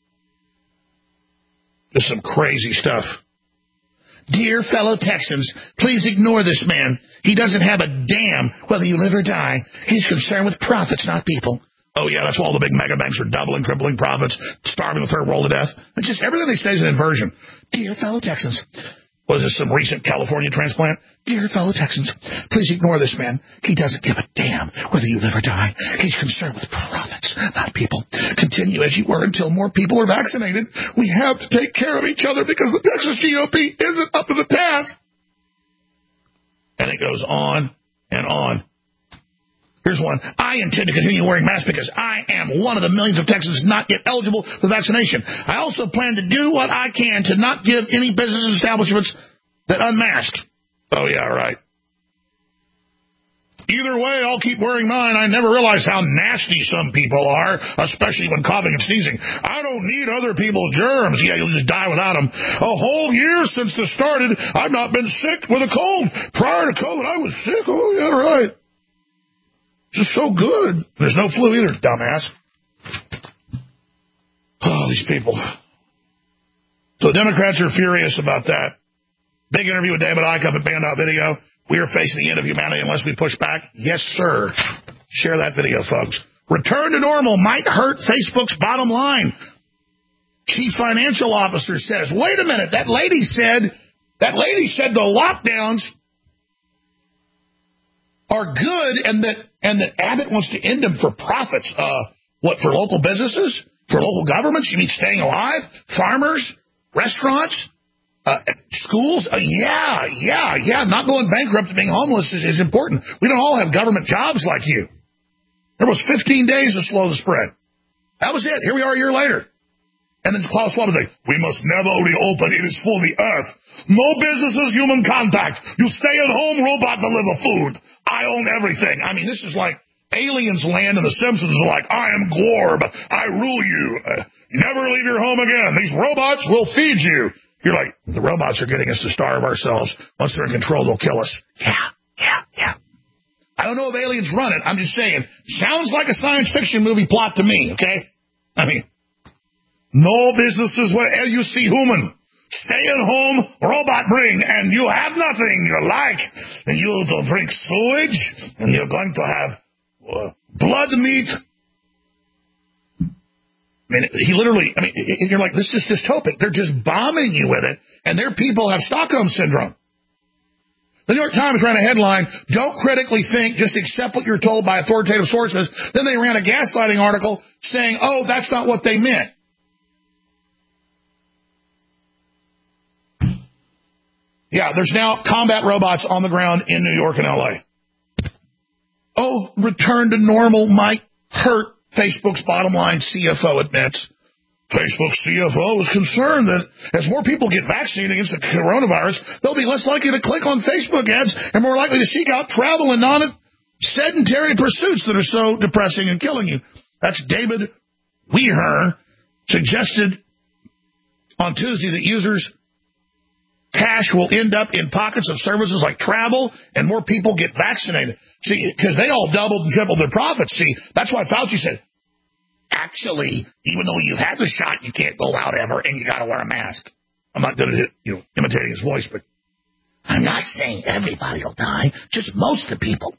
just some crazy stuff. Dear fellow Texans, please ignore this man. He doesn't have a damn whether you live or die. He's concerned with profits, not people. Oh, yeah, that's why all the big mega banks are doubling, tripling profits, starving the third world to death. It's just everything they say is an inversion. Dear fellow Texans. Was this some recent California transplant? Dear fellow Texans, please ignore this man. He doesn't give a damn whether you live or die. He's concerned with profits, not people. Continue as you were until more people are vaccinated. We have to take care of each other because the Texas G O P isn't up to the task. And it goes on and on. Here's one. I intend to continue wearing masks because I am one of the millions of Texans not yet eligible for vaccination. I also plan to do what I can to not give any business establishments that unmask. Oh, yeah, right. Either way, I'll keep wearing mine. I never realized how nasty some people are, especially when coughing and sneezing. I don't need other people's germs. Yeah, you'll just die without them. A whole year since this started, I've not been sick with a cold. Prior to COVID, I was sick. Oh, yeah, right. Just so good. There's no flu either, dumbass. Oh, these people. So Democrats are furious about that. Big interview with David Icke up at Band Out Video. We are facing the end of humanity unless we push back. Yes, sir. Share that video, folks. Return to normal might hurt Facebook's bottom line. Chief Financial Officer says, wait a minute, that lady said, that lady said the lockdowns are good and that, and that Abbott wants to end them for profits. Uh, what, for local businesses? For local governments? You mean staying alive? Farmers? Restaurants? Uh, schools? Uh, yeah, yeah, yeah. Not going bankrupt and being homeless is, is important. We don't all have government jobs like you. There was fifteen days to slow the spread. That was it. Here we are a year later. And then Klaus Schwab was like, we must never reopen. It is for the earth. No businesses, human contact. You stay at home, robot deliver food. I own everything. I mean, this is like aliens land and the Simpsons are like, I am Glorb. I rule you. Uh, you never leave your home again. These robots will feed you. You're like, the robots are getting us to starve ourselves. Once they're in control, they'll kill us. Yeah, yeah, yeah. I don't know if aliens run it. I'm just saying, sounds like a science fiction movie plot to me, okay? I mean, no businesses where you see human. Stay at home, robot bring, and you have nothing you like. And you'll drink sewage, and you're going to have uh, blood meat. I mean, he literally, I mean, you're like, this is dystopic. They're just bombing you with it, and their people have Stockholm Syndrome. The New York Times ran a headline, don't critically think, just accept what you're told by authoritative sources. Then they ran a gaslighting article saying, oh, that's not what they meant. Yeah, there's now combat robots on the ground in New York and L A. Oh, return to normal might hurt, Facebook's bottom line C F O admits. Facebook's C F O is concerned that as more people get vaccinated against the coronavirus, they'll be less likely to click on Facebook ads and more likely to seek out travel and non-sedentary pursuits that are so depressing and killing you. That's David Weher suggested on Tuesday that users' cash will end up in pockets of services like travel and more people get vaccinated. See, because they all doubled and tripled their profits. See, that's why Fauci said, actually, even though you had the shot, you can't go out ever, and you got to wear a mask. I'm not good at you know imitating his voice, but I'm not saying everybody will die, just most of the people.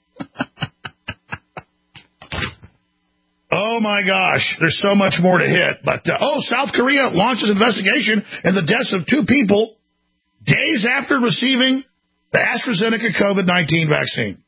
Oh, my gosh, there's so much more to hit. But, uh, oh, South Korea launches investigation into the deaths of two people days after receiving the AstraZeneca COVID nineteen vaccine.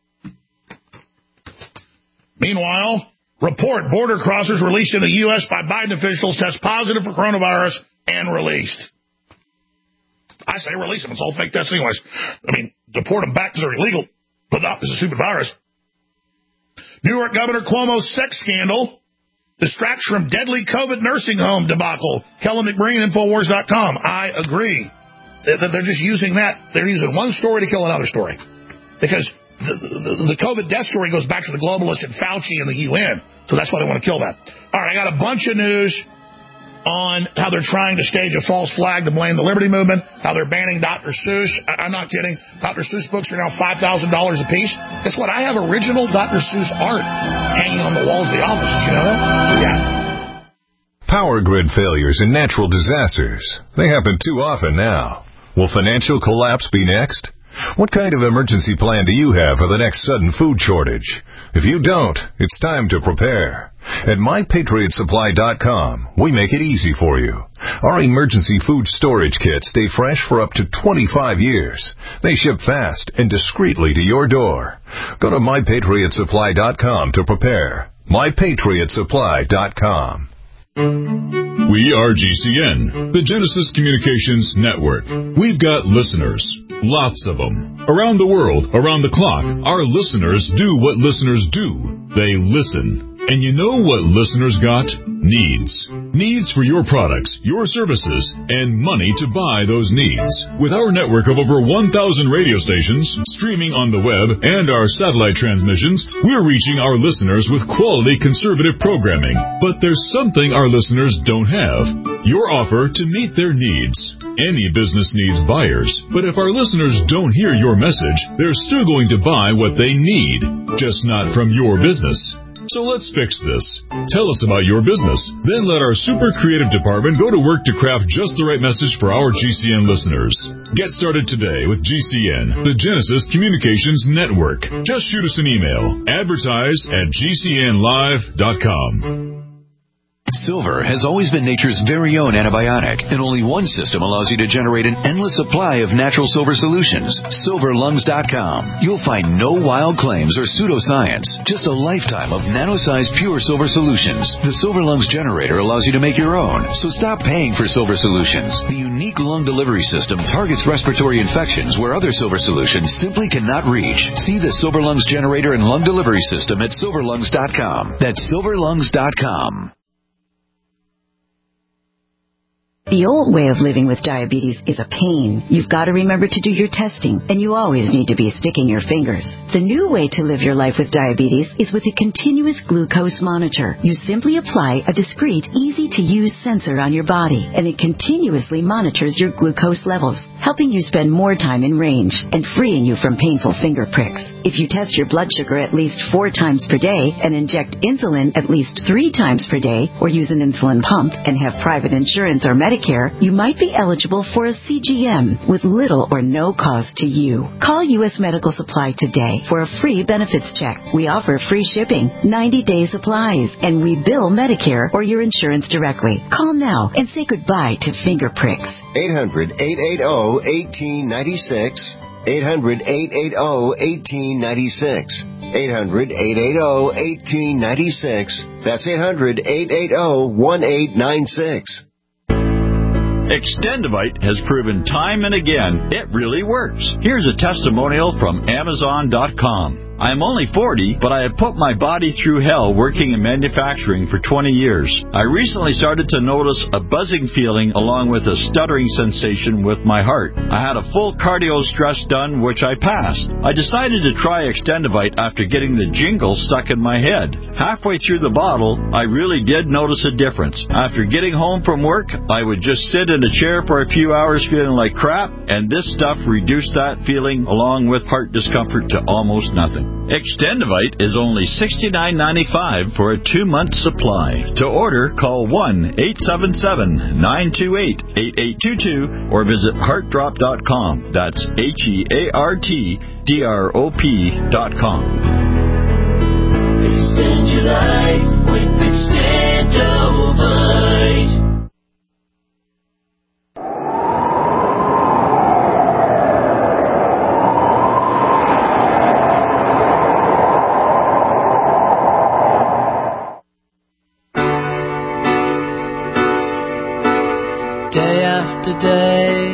Meanwhile, report border crossers released in the U S by Biden officials test positive for coronavirus and released. I say release them. It's all fake tests anyways. I mean, deport them back because they're illegal, but not as a stupid virus. New York Governor Cuomo's sex scandal distracts from deadly COVID nursing home debacle. Kellen McBreen, Infowars dot com. I agree. They're just using that. They're using one story to kill another story. Because the, the, the COVID death story goes back to the globalists and Fauci and the U N. So that's why they want to kill that. All right, I got a bunch of news on how they're trying to stage a false flag to blame the Liberty Movement, how they're banning Doctor Seuss. I, I'm not kidding. Doctor Seuss books are now five thousand dollars a piece. Guess what? I have original Doctor Seuss art hanging on the walls of the office. Did you know that? Yeah.
Power grid failures and natural disasters. They happen too often now. Will financial collapse be next? What kind of emergency plan do you have for the next sudden food shortage? If you don't, it's time to prepare. At my patriot supply dot com, we make it easy for you. Our emergency food storage kits stay fresh for up to twenty-five years. They ship fast and discreetly to your door. Go to my patriot supply dot com to prepare. my patriot supply dot com.
We are G C N, the Genesis Communications Network. We've got listeners, lots of them. Around the world, around the clock, our listeners do what listeners do. They listen. And you know what listeners got? Needs.
Needs for your products, your services, and money to buy those needs. With our network of over one thousand radio stations, streaming on the web, and our satellite transmissions, we're reaching our listeners with quality conservative programming. But there's something our listeners don't have. Your offer to meet their needs. Any business needs buyers, but if our listeners don't hear your message, they're still going to buy what they need, just not from your business. So let's fix this. Tell us about your business. Then let our super creative department go to work to craft just the right message for our G C N listeners. Get started today with G C N, the Genesis Communications Network. Just shoot us an email. Advertise at g c n live dot com.
Silver has always been nature's very own antibiotic, and only one system allows you to generate an endless supply of natural silver solutions. silver lungs dot com. You'll find no wild claims or pseudoscience, just a lifetime of nano-sized pure silver solutions. The Silver Lungs generator allows you to make your own, so stop paying for silver solutions. The unique lung delivery system targets respiratory infections where other silver solutions simply cannot reach. See the Silver Lungs generator and lung delivery system at silver lungs dot com. That's silver lungs dot com.
The old way of living with diabetes is a pain. You've got to remember to do your testing, and you always need to be sticking your fingers. The new way to live your life with diabetes is with a continuous glucose monitor. You simply apply a discreet, easy-to-use sensor on your body, and it continuously monitors your glucose levels, helping you spend more time in range and freeing you from painful finger pricks. If you test your blood sugar at least four times per day and inject insulin at least three times per day, or use an insulin pump and have private insurance or Medicare, you might be eligible for a C G M with little or no cost to you. Call U S Medical Supply today for a free benefits check. We offer free shipping, ninety-day supplies, and we bill Medicare or your insurance directly. Call now and say goodbye to finger pricks.
eight hundred, eight eight zero, one eight nine six. eight hundred, eight eight zero, one eight nine six. eight hundred, eight eight zero, one eight nine six. That's eight hundred, eight eight zero, one eight nine six.
Extendivite has proven time and again it really works. Here's a testimonial from Amazon dot com. I'm only forty, but I have put my body through hell working in manufacturing for twenty years. I recently started to notice a buzzing feeling along with a stuttering sensation with my heart. I had a full cardio stress done, which I passed. I decided to try Extendivite after getting the jingle stuck in my head. Halfway through the bottle, I really did notice a difference. After getting home from work, I would just sit in a chair for a few hours feeling like crap, and this stuff reduced that feeling along with heart discomfort to almost nothing. Extendivite is only sixty-nine ninety-five for a two-month supply. To order, call one eight seven seven, nine two eight, eight eight two two or visit heart drop dot com. That's H E A R T D R O P dot com.
Extend your life with Extendivite.
Day after day,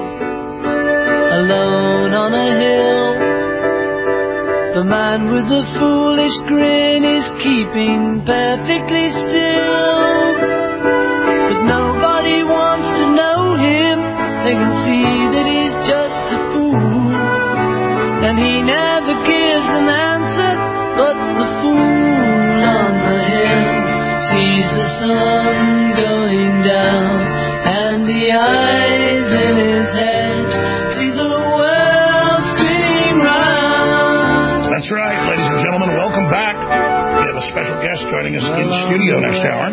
alone on a hill, the man with the foolish grin is keeping perfectly still. But nobody wants to know him, they can see that he's just a fool. And he never gives an answer, but the fool on the hill sees the sun going down. And the eyes in his head see the world spinning round.
That's right, ladies and gentlemen. Welcome back. We have a special guest joining us in studio next hour.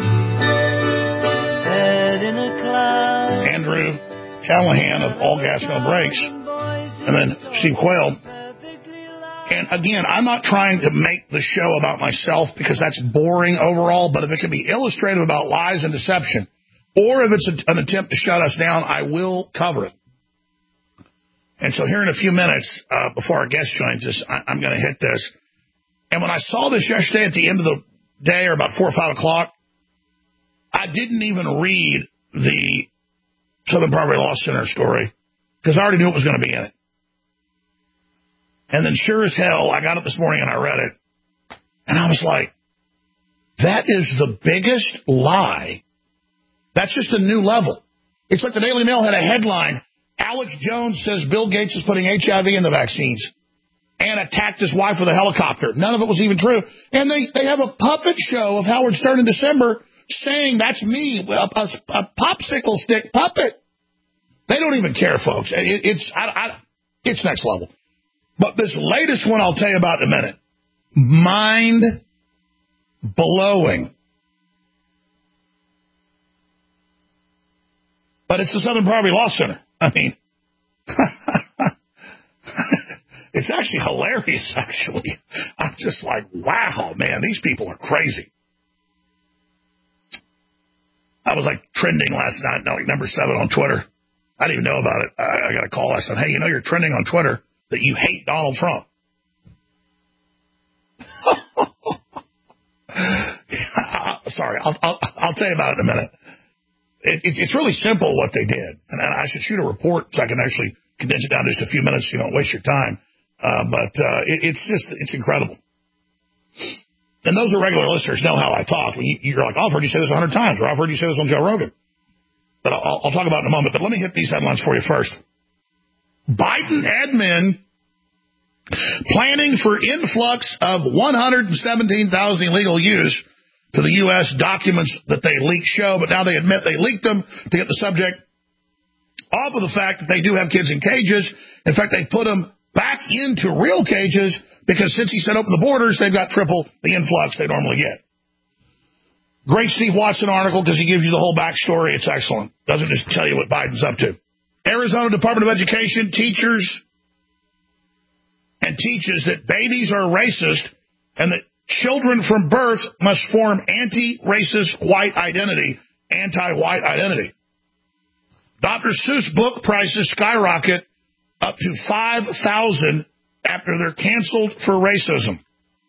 Andrew Callahan of All Gas No Brakes. And then Steve Quayle. And again, I'm not trying to make the show about myself because that's boring overall, but if it can be illustrative about lies and deception, or if it's a, an attempt to shut us down, I will cover it. And so here in a few minutes, uh, before our guest joins us, I, I'm going to hit this. And when I saw this yesterday at the end of the day, or about four or five o'clock, I didn't even read the Southern Poverty Law Center story because I already knew it was going to be in it. And then sure as hell, I got up this morning and I read it. And I was like, that is the biggest lie That's just a new level. It's like the Daily Mail had a headline, Alex Jones says Bill Gates is putting H I V in the vaccines and attacked his wife with a helicopter. None of it was even true. And they, they have a puppet show of Howard Stern in December saying that's me, a, a, a popsicle stick puppet. They don't even care, folks. It, it's I, I, it's next level. But this latest one I'll tell you about in a minute. Mind-blowing. But it's the Southern Poverty Law Center. I mean, it's actually hilarious, actually. I'm just like, wow, man, these people are crazy. I was like trending last night, like number seven on Twitter. I didn't even know about it. I, I got a call. I said, hey, you know you're trending on Twitter that you hate Donald Trump. Sorry, I'll, I'll, I'll tell you about it in a minute. It, it, it's really simple what they did. And I should shoot a report so I can actually condense it down to just a few minutes so you don't waste your time. Uh, but uh, it, it's just, it's incredible. And those are regular listeners know how I talk. When you, you're like, oh, I've heard you say this a hundred times, or I've heard you say this on Joe Rogan. But I'll, I'll talk about it in a moment. But let me hit these headlines for you first. Biden admin planning for influx of one hundred seventeen thousand illegal use to the U S documents that they leaked show, but now they admit they leaked them to get the subject off of the fact that they do have kids in cages. In fact, they put them back into real cages because since he said open the borders, they've got triple the influx they normally get. Great Steve Watson article because he gives you the whole backstory. It's excellent. Doesn't just tell you what Biden's up to. Arizona Department of Education teachers and teaches that babies are racist and that children from birth must form anti-racist white identity, anti-white identity. Doctor Seuss book prices skyrocket up to five thousand dollars after they're canceled for racism.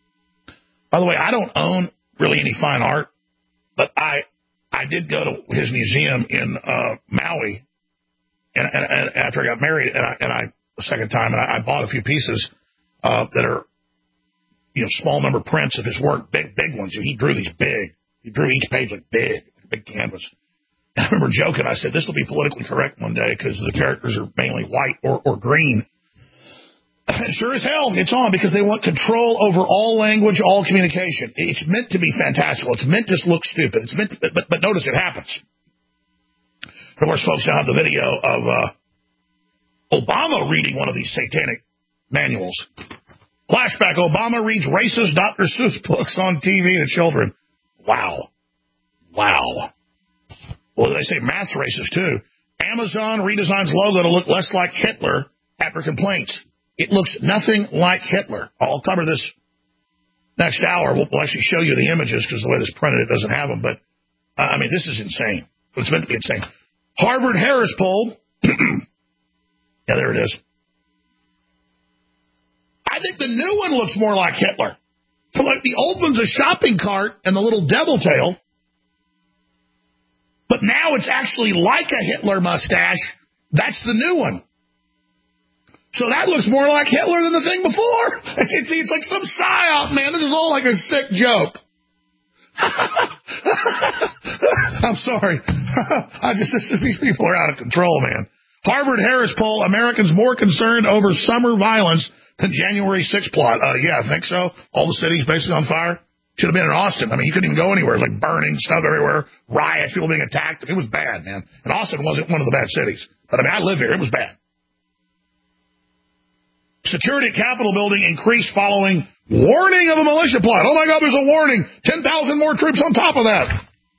By the way, I don't own really any fine art, but I I did go to his museum in uh, Maui and, and, and after I got married, and I, and I the second time, and I, I bought a few pieces uh, that are, you know, small number prints of his work, big, big ones. He drew these big. He drew each page like big, big canvas. And I remember joking. I said, this will be politically correct one day because the characters are mainly white or, or green. And sure as hell, it's on because they want control over all language, all communication. It's meant to be fantastical. It's meant to look stupid. It's meant to, but, but notice it happens. Of course, folks now have the video of uh, Obama reading one of these satanic manuals. Flashback, Obama reads racist Doctor Seuss books on T V to children. Wow. Wow. Well, they say math's racist, too. Amazon redesigns logo to look less like Hitler after complaints. It looks nothing like Hitler. I'll cover this next hour. We'll, we'll actually show you the images because the way this printed, it doesn't have them. But, uh, I mean, this is insane. It's meant to be insane. Harvard-Harris poll. Yeah, there it is. I think the new one looks more like Hitler. So, like, the old one's a shopping cart and the little devil tail. But now it's actually like a Hitler mustache. That's the new one. So that looks more like Hitler than the thing before. It's, it's, it's like some psyop, man. This is all like a sick joke. I'm sorry. I just this is, these people are out of control, man. Harvard-Harris poll, Americans more concerned over summer violence than January sixth plot. Uh, yeah, I think so. All the cities basically on fire. Should have been in Austin. I mean, you couldn't even go anywhere. Like burning stuff everywhere, riots, people being attacked. It was bad, man. And Austin wasn't one of the bad cities. But I mean, I live here. It was bad. Security at Capitol building increased following warning of a militia plot. Oh, my God, there's a warning. ten thousand more troops on top of that.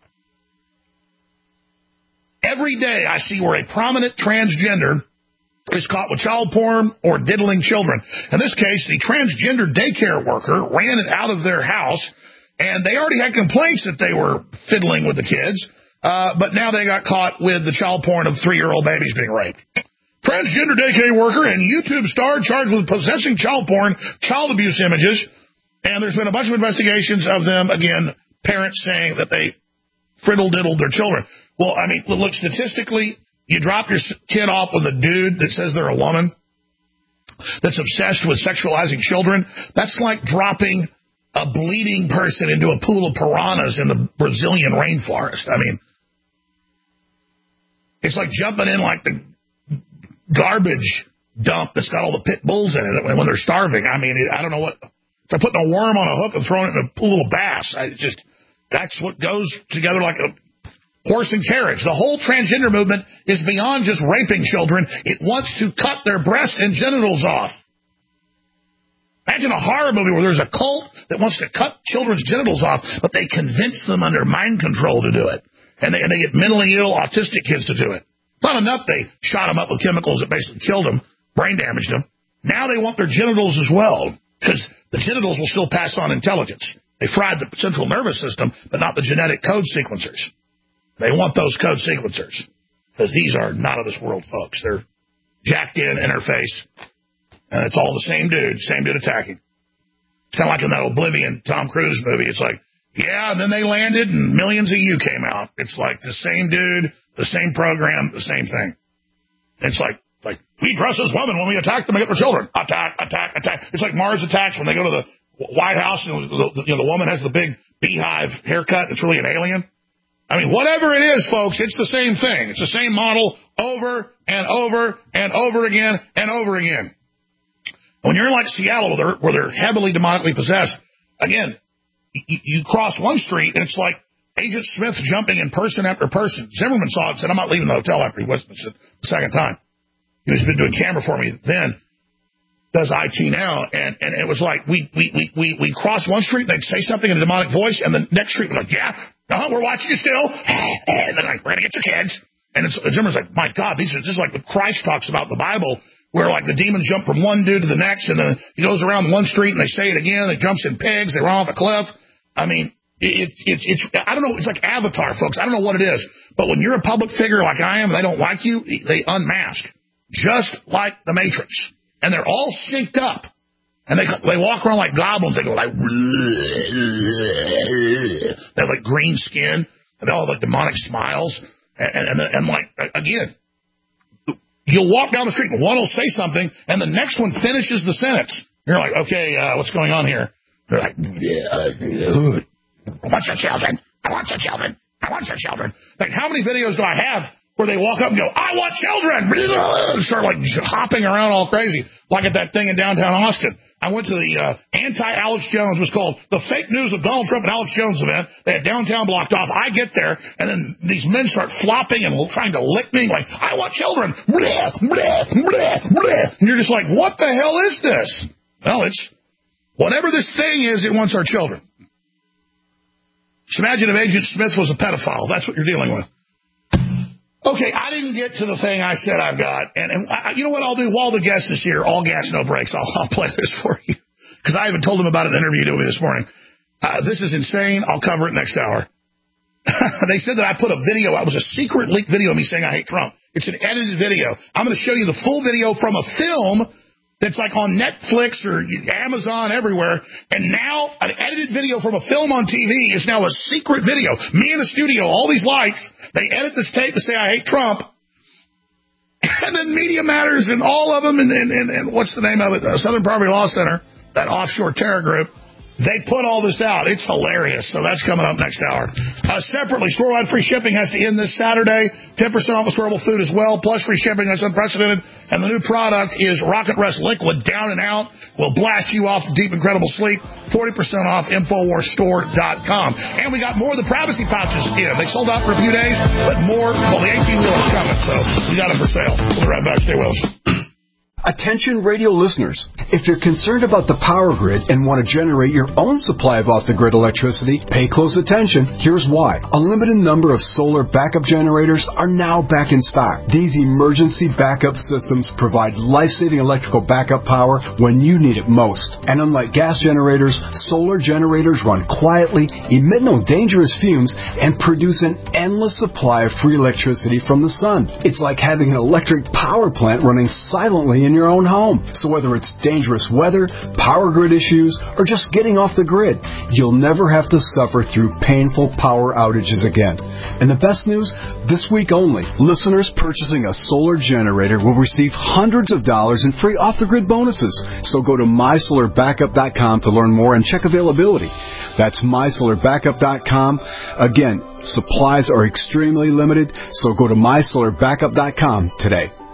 Every day I see where a prominent transgender is caught with child porn or diddling children. In this case, the transgender daycare worker ran it out of their house, and they already had complaints that they were fiddling with the kids, uh, but now they got caught with the child porn of three-year-old babies being raped. Transgender daycare worker and YouTube star charged with possessing child porn, child abuse images, and there's been a bunch of investigations of them, again, parents saying that they friddle-diddled their children. Well, I mean, look, statistically, you drop your kid off with a dude that says they're a woman that's obsessed with sexualizing children. That's like dropping a bleeding person into a pool of piranhas in the Brazilian rainforest. I mean, It's like jumping in like the garbage dump that's got all the pit bulls in it when they're starving. I mean, I don't know what. It's like putting a worm on a hook and throwing it in a pool of bass. I just that's what goes together like a horse and carriage. The whole transgender movement is beyond just raping children. It wants to cut their breast and genitals off. Imagine a horror movie where there's a cult that wants to cut children's genitals off, but they convince them under mind control to do it. And they, and they get mentally ill, autistic kids to do it. Not enough they shot them up with chemicals that basically killed them, brain damaged them. Now they want their genitals as well, because the genitals will still pass on intelligence. They fried the central nervous system, but not the genetic code sequencers. They want those code sequencers, because these are not of this world, folks. They're jacked in interface. And it's all the same dude, same dude attacking. It's kind of like in that Oblivion Tom Cruise movie. It's like, yeah, and then they landed and millions of you came out. It's like the same dude, the same program, the same thing. It's like, like we dress as women when we attack them against their children. Attack, attack, attack. It's like Mars Attacks when they go to the White House and the, you know, the woman has the big beehive haircut. It's really an alien. I mean, whatever it is, folks, it's the same thing. It's the same model over and over and over again and over again. When you're in like Seattle, where they're, where they're heavily demonically possessed, again, you, you cross one street and it's like Agent Smith jumping in person after person. Zimmerman saw it and said, I'm not leaving the hotel after he witnessed it the second time. He was been doing camera for me then, does I T now, and, and it was like we we we we we cross one street, they'd say something in a demonic voice, and the next street was like, yeah, uh-huh, we're watching you still, and then like, we're gonna get your kids. And it's, Zimmerman's like, my God, these are just like what Christ talks about in the Bible, where like the demons jump from one dude to the next, and then he goes around one street and they say it again, it jumps in pigs, they run off a cliff. I mean, it's it's it's I don't know, it's like Avatar, folks. I don't know what it is, but when you're a public figure like I am, and they don't like you, they unmask, just like the Matrix. And they're all synced up. And they they walk around like goblins. They go like, they have like green skin. And they all have like demonic smiles. And, and, and like, again, you'll walk down the street and one will say something and the next one finishes the sentence. You're like, okay, uh, what's going on here? They're like, I want your children. I want your children. I want your children. Like, how many videos do I have where they walk up and go, I want children, and start like hopping around all crazy, like at that thing in downtown Austin. I went to the uh, anti-Alex Jones, it was called the Fake News of Donald Trump and Alex Jones event. They had downtown blocked off. I get there, and then these men start flopping and trying to lick me, like, I want children. Blah, blah, blah, blah. And you're just like, what the hell is this? Well, it's whatever this thing is, it wants our children. Just imagine if Agent Smith was a pedophile. That's what you're dealing with. Okay, I didn't get to the thing I said I've got. And, and I, you know what I'll do? While the guest is here, all gas, no breaks, I'll, I'll play this for you. Because I even told him about it in an interview doing this morning. Uh, this is insane. I'll cover it next hour. They said that I put a video. It was a secret leaked video of me saying I hate Trump. It's an edited video. I'm going to show you the full video from a film that's like on Netflix or Amazon everywhere. And now an edited video from a film on T V is now a secret video. Me in the studio, all these lights. They edit this tape to say I hate Trump. And then Media Matters and all of them and, and, and, and what's the name of it? Uh, Southern Poverty Law Center, that offshore terror group. They put all this out. It's hilarious. So that's coming up next hour. Uh, separately, store-wide free shipping has to end this Saturday. ten percent off of storable food as well, plus free shipping. That's unprecedented. And the new product is Rocket Rest Liquid Down and Out. Will blast you off to deep, incredible sleep. forty percent off Infowars Store dot com. And we got more of the privacy pouches in. They sold out for a few days, but more. Well, the eighteen-wheel is coming, so we got them for sale. We'll be right back. Stay with us.
Attention radio listeners, if you're concerned about the power grid and want to generate your own supply of off-the-grid electricity, pay close attention. Here's why. A limited number of solar backup generators are now back in stock. These emergency backup systems provide life-saving electrical backup power when you need it most. And unlike gas generators, solar generators run quietly, emit no dangerous fumes, and produce an endless supply of free electricity from the sun. It's like having an electric power plant running silently in your your own home. So whether it's dangerous weather, power grid issues, or just getting off the grid, you'll never have to suffer through painful power outages again. And the best news, this week only, listeners purchasing a solar generator will receive hundreds of dollars in free off-the-grid bonuses. So go to my solar backup dot com to learn more and check availability. That's my solar backup dot com. Again, supplies are extremely limited, so go to my solar backup dot com today.